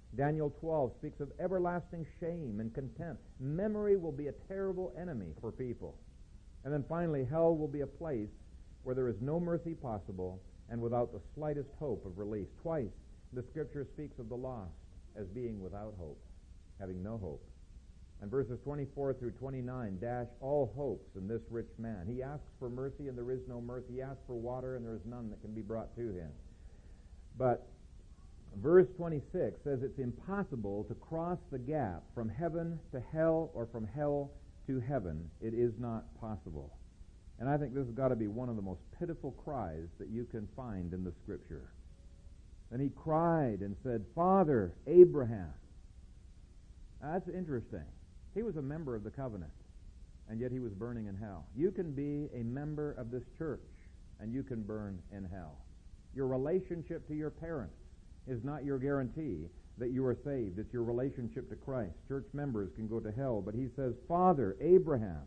Daniel 12 speaks of everlasting shame and contempt. Memory will be a terrible enemy for people. And then finally, hell will be a place where there is no mercy possible and without the slightest hope of release. Twice, the Scripture speaks of the lost as being without hope, having no hope. And verses 24 through 29 dash all hopes in this rich man. He asks for mercy and there is no mercy. He asks for water and there is none that can be brought to him. But verse 26 says it's impossible to cross the gap from heaven to hell or from hell to heaven. It is not possible. And I think this has got to be one of the most pitiful cries that you can find in the Scripture. And he cried and said, Father Abraham. Now, that's interesting. He was a member of the covenant, and yet he was burning in hell. You can be a member of this church, and you can burn in hell. Your relationship to your parents is not your guarantee that you are saved. It's your relationship to Christ. Church members can go to hell, but he says, Father Abraham,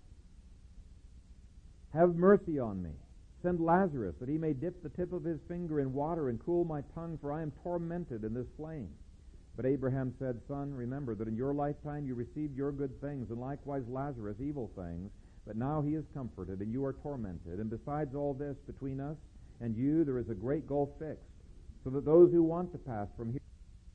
have mercy on me. Send Lazarus, that he may dip the tip of his finger in water and cool my tongue, for I am tormented in this flame. But Abraham said, Son, remember that in your lifetime you received your good things, and likewise Lazarus evil things. But now he is comforted, and you are tormented. And besides all this, between us and you there is a great gulf fixed, so that those who want to pass from here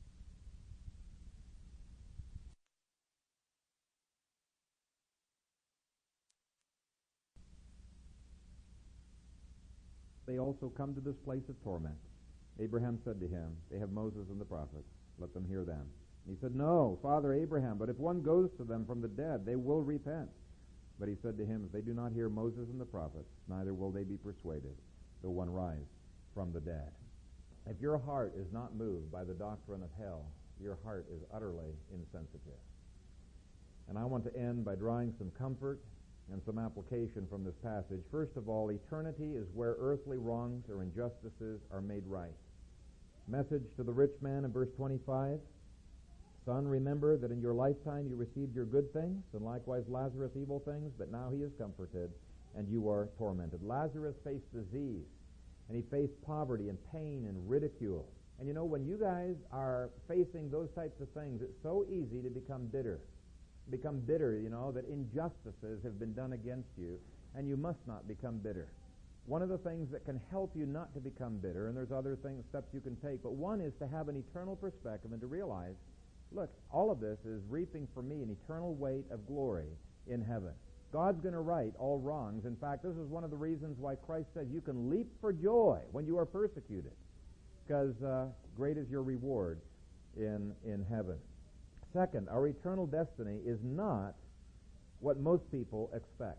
they also come to this place of torment. Abraham said to him, They have Moses and the prophets. Let them hear them. And he said, No, Father Abraham, but if one goes to them from the dead, they will repent. But he said to him, If they do not hear Moses and the prophets, neither will they be persuaded, though one rise from the dead. If your heart is not moved by the doctrine of hell, your heart is utterly insensitive. And I want to end by drawing some comfort and some application from this passage. First of all, eternity is where earthly wrongs or injustices are made right. Message to the rich man in verse 25, Son, remember that in your lifetime you received your good things, and likewise Lazarus evil things, but now he is comforted, and you are tormented. Lazarus faced disease, and he faced poverty and pain and ridicule. And you know, when you guys are facing those types of things, it's so easy to become bitter. Become bitter, you know, that injustices have been done against you, and you must not become bitter. One of the things that can help you not to become bitter, and there's other steps you can take, but one is to have an eternal perspective and to realize, look, all of this is reaping for me an eternal weight of glory in heaven. God's going to right all wrongs. In fact, this is one of the reasons why Christ says you can leap for joy when you are persecuted, because great is your reward in heaven. Second, our eternal destiny is not what most people expect.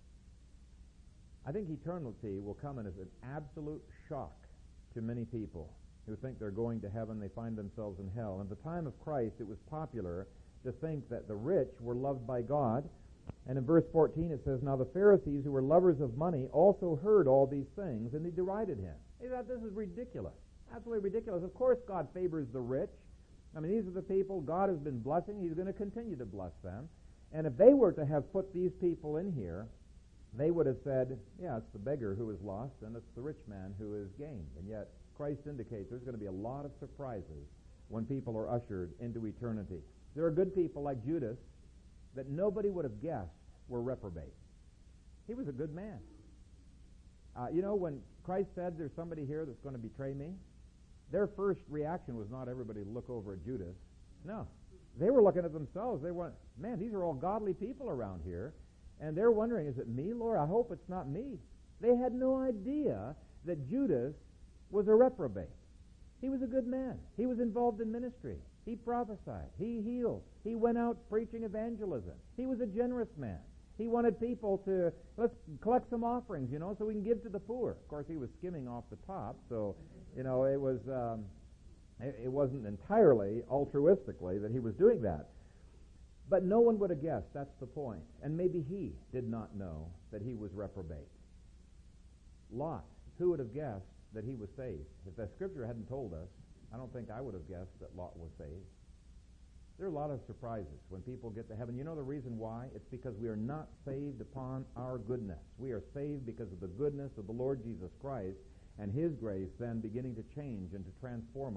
I think eternity will come as an absolute shock to many people who think they're going to heaven. They find themselves in hell. At the time of Christ, it was popular to think that the rich were loved by God. And in verse 14 it says, Now the Pharisees, who were lovers of money, also heard all these things, and they derided him. They thought, this is ridiculous. Absolutely ridiculous. Of course God favors the rich. I mean, these are the people God has been blessing. He's going to continue to bless them. And if they were to have put these people in here, they would have said, yeah, it's the beggar who is lost, and it's the rich man who is gained. And yet, Christ indicates there's going to be a lot of surprises when people are ushered into eternity. There are good people like Judas that nobody would have guessed were reprobates. He was a good man. You know, when Christ said there's somebody here that's going to betray me, their first reaction was not everybody to look over at Judas. No. They were looking at themselves. They went, man, these are all godly people around here. And they're wondering, is it me, Lord? I hope it's not me. They had no idea that Judas was a reprobate. He was a good man. He was involved in ministry. He prophesied. He healed. He went out preaching evangelism. He was a generous man. He wanted people to, let's collect some offerings, you know, so we can give to the poor. Of course, he was skimming off the top, so, you know, it wasn't entirely altruistically that he was doing that. But no one would have guessed, that's the point. And maybe he did not know that he was reprobate. Lot, who would have guessed that he was saved? If the Scripture hadn't told us, I don't think I would have guessed that Lot was saved. There are a lot of surprises when people get to heaven. You know the reason why? It's because we are not saved upon our goodness. We are saved because of the goodness of the Lord Jesus Christ and His grace then beginning to change and to transform us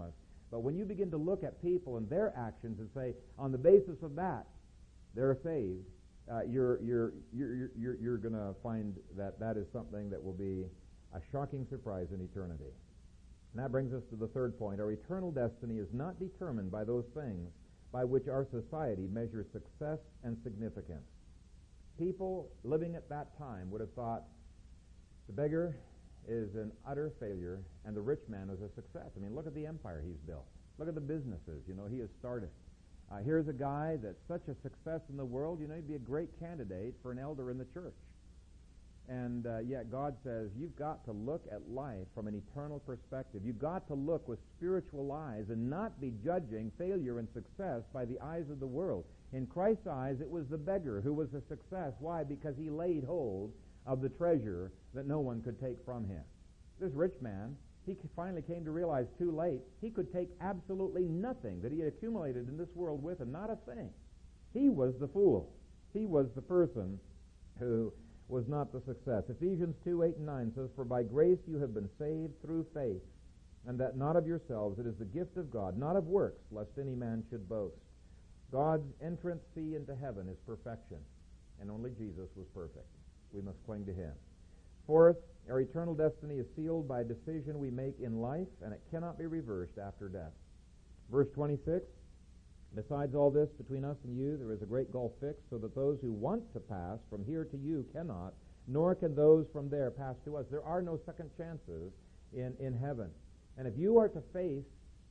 But when you begin to look at people and their actions and say, on the basis of that, they're saved, you're going to find that that is something that will be a shocking surprise in eternity. And that brings us to the third point. Our eternal destiny is not determined by those things by which our society measures success and significance. People living at that time would have thought the beggar is an utter failure and the rich man is a success. I mean, look at the empire he's built. Look at the businesses, he has started. Here's a guy that's such a success in the world, he'd be a great candidate for an elder in the church. And yet God says, you've got to look at life from an eternal perspective. You've got to look with spiritual eyes and not be judging failure and success by the eyes of the world. In Christ's eyes, it was the beggar who was a success. Why? Because he laid hold of the treasure that no one could take from him. This rich man, he finally came to realize too late, he could take absolutely nothing that he had accumulated in this world with him, not a thing. He was the fool. He was the person who was not the success. Ephesians 2:8-9 says, "For by grace you have been saved through faith, and that not of yourselves, it is the gift of God, not of works, lest any man should boast." God's entrance fee into heaven is perfection, and only Jesus was perfect. We must cling to him. Fourth, our eternal destiny is sealed by a decision we make in life, and it cannot be reversed after death. Verse 26, "Besides all this, between us and you, there is a great gulf fixed, so that those who want to pass from here to you cannot, nor can those from there pass to us." There are no second chances in heaven. And if you are to face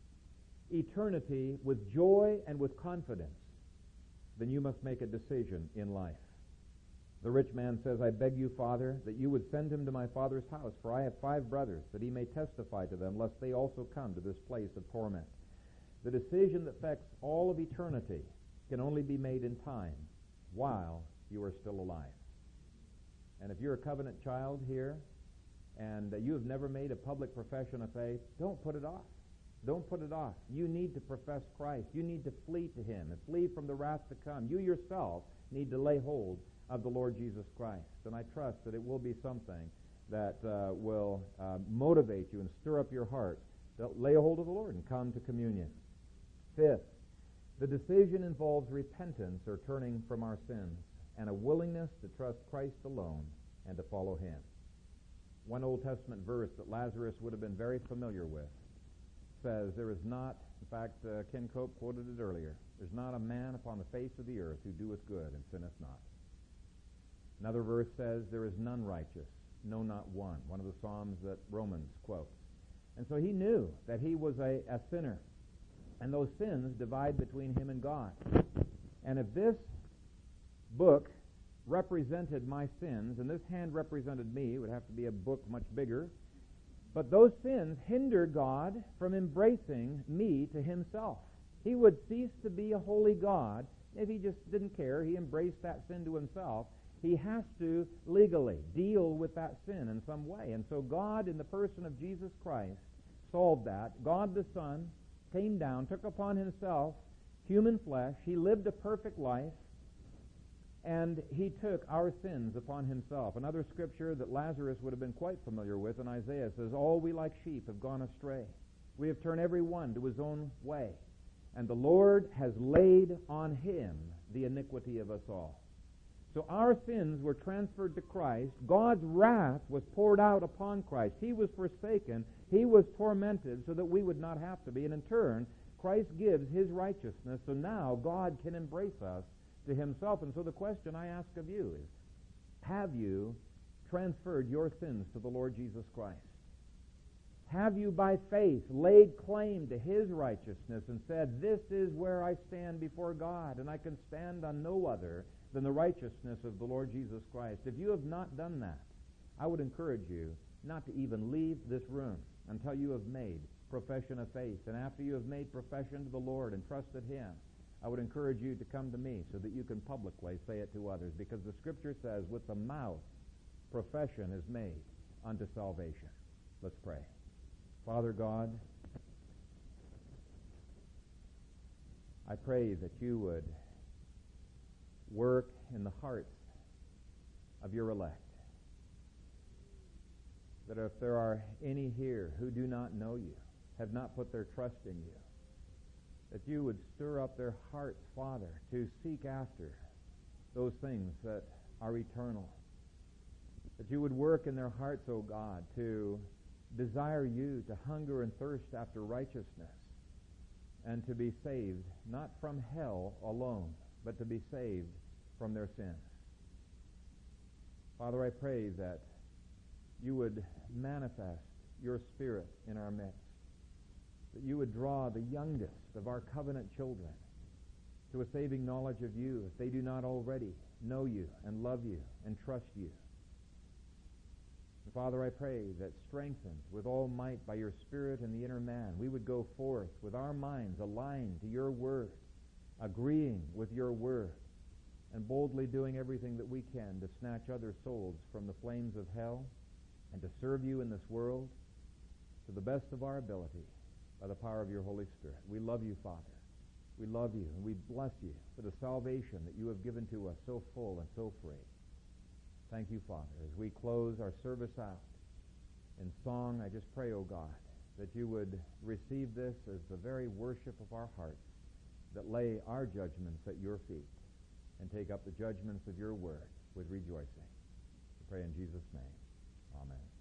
eternity with joy and with confidence, then you must make a decision in life. The rich man says, "I beg you, Father, that you would send him to my father's house, for I have 5 brothers, that he may testify to them, lest they also come to this place of torment." The decision that affects all of eternity can only be made in time while you are still alive. And if you're a covenant child here and you have never made a public profession of faith, don't put it off. Don't put it off. You need to profess Christ. You need to flee to him and flee from the wrath to come. You yourself need to lay hold of the Lord Jesus Christ. And I trust that it will be something that will motivate you and stir up your heart to lay hold of the Lord and come to communion. Fifth, the decision involves repentance or turning from our sins and a willingness to trust Christ alone and to follow him. One Old Testament verse that Lazarus would have been very familiar with says, "There is not," in fact, Ken Cope quoted it earlier, "there's not a man upon the face of the earth who doeth good and sinneth not." Another verse says, "There is none righteous, no, not one," one of the Psalms that Romans quotes. And so he knew that he was a sinner, and those sins divide between him and God. And if this book represented my sins, and this hand represented me, it would have to be a book much bigger, but those sins hinder God from embracing me to himself. He would cease to be a holy God if he just didn't care. He embraced that sin to himself. He has to legally deal with that sin in some way. And so God, in the person of Jesus Christ, solved that. God the Son came down, took upon himself human flesh. He lived a perfect life, and he took our sins upon himself. Another scripture that Lazarus would have been quite familiar with in Isaiah says, "All we like sheep have gone astray. We have turned every one to his own way. And the Lord has laid on him the iniquity of us all." So our sins were transferred to Christ. God's wrath was poured out upon Christ. He was forsaken. He was tormented so that we would not have to be. And in turn, Christ gives his righteousness. So now God can embrace us to himself. And so the question I ask of you is, have you transferred your sins to the Lord Jesus Christ? Have you by faith laid claim to his righteousness and said, "This is where I stand before God, and I can stand on no other than the righteousness of the Lord Jesus Christ"? If you have not done that, I would encourage you not to even leave this room until you have made profession of faith. And after you have made profession to the Lord and trusted him, I would encourage you to come to me so that you can publicly say it to others, because the Scripture says, with the mouth profession is made unto salvation. Let's pray. Father God, I pray that you would work in the hearts of your elect. That if there are any here who do not know you, have not put their trust in you, that you would stir up their hearts, Father, to seek after those things that are eternal. That you would work in their hearts, O God, to desire you, to hunger and thirst after righteousness, and to be saved, not from hell alone, but to be saved from their sins. Father, I pray that you would manifest your Spirit in our midst, that you would draw the youngest of our covenant children to a saving knowledge of you if they do not already know you and love you and trust you. And Father, I pray that strengthened with all might by your Spirit in the inner man, we would go forth with our minds aligned to your word, agreeing with your word, and boldly doing everything that we can to snatch other souls from the flames of hell and to serve you in this world to the best of our ability by the power of your Holy Spirit. We love you, Father. We love you, and we bless you for the salvation that you have given to us so full and so free. Thank you, Father. As we close our service out in song, I just pray, O God, that you would receive this as the very worship of our hearts, that lay our judgments at your feet and take up the judgments of your word with rejoicing. We pray in Jesus' name. Amen.